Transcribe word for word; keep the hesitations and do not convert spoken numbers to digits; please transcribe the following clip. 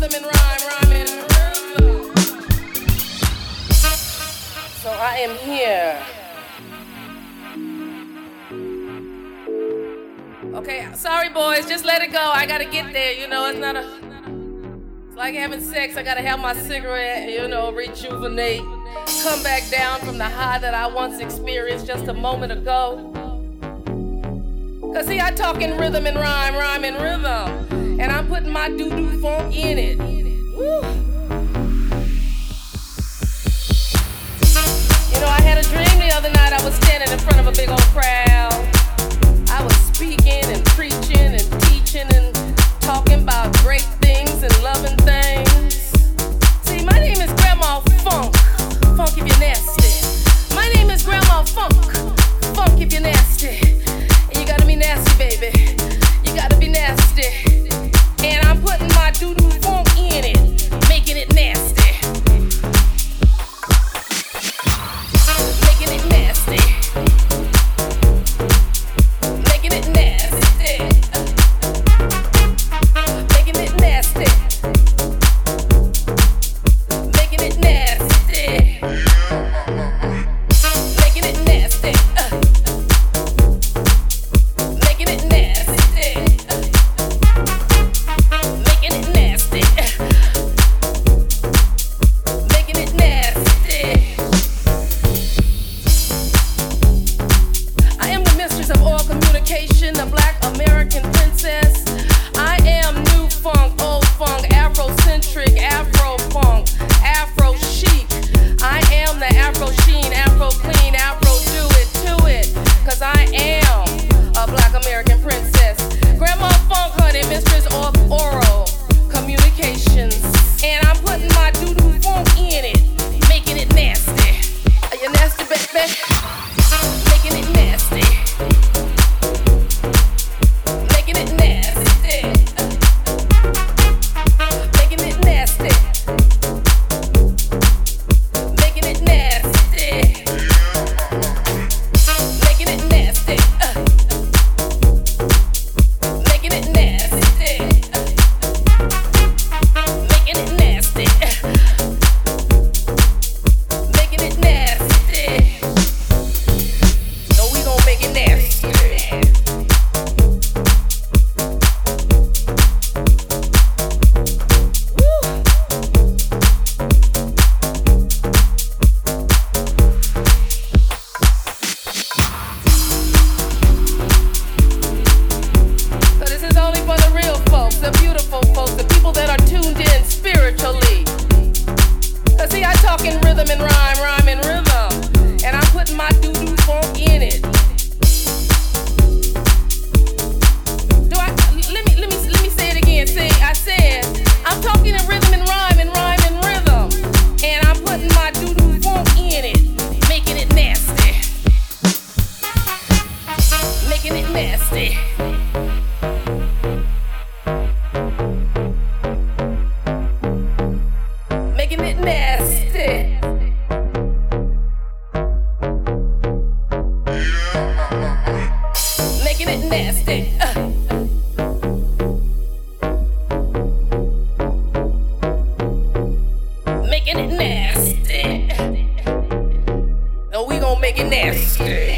rhythm and rhyme, rhyme and rhythm. So I am here. Okay, sorry boys, just let it go. I gotta get there, you know, it's not a... It's like having sex, I gotta have my cigarette, you know, rejuvenate. Come back down from the high that I once experienced just a moment ago. Cause see, I talk in rhythm and rhyme, rhyme and rhythm. And I'm putting my doo-doo funk in it. Woo. You know, I had a dream the other night. I was standing in front of a big old crowd. I was speaking and preaching and teaching and talking about great things and loving things. See, my name is Grandma Funk. Funk if you're nasty. My name is Grandma Funk. Funk if you're nasty. And you gotta be nasty, baby. You gotta be nasty. And I'm putting my doo-doo funk in it, making it nasty. Making it nasty. Making it nasty. Making it nasty. Making it nasty. Making it nasty. Uh. Making it nasty. Making it nasty. Making it nasty. I am the mistress of all communication, the black American princess. I am new funk, old funk, Afrocentric, Afro funk, Afro chic. I am the Afro sheen, Afro clean, Afro do it to it. Cause I am a black American princess. Grandma Funk, honey, mistress of oral communications. And I'm putting my doo-doo funk in it, making it nasty. Are you nasty, baby? Making it nasty. Making it nasty. Making it nasty. Making it nasty. Making it nasty. Uh. Making it nasty. Making it nasty. Making it nasty. No, we gon' make it nasty. So this is only for the real folks, the beautiful folks, the people that are tuned in spiritually. Cause see, I talk in rhythm and rhyme, rhyme and rhythm. And I'm putting my doo-doo funk in it. Do I, let me, let me, let me say it again. See, I said, I'm talking in rhythm and rhyme and rhyme and rhythm. And I'm putting my doo-doo funk in it, making it nasty. Making it nasty. Making it nasty. Making it nasty. Uh. Making it nasty. No, we gon' make it nasty.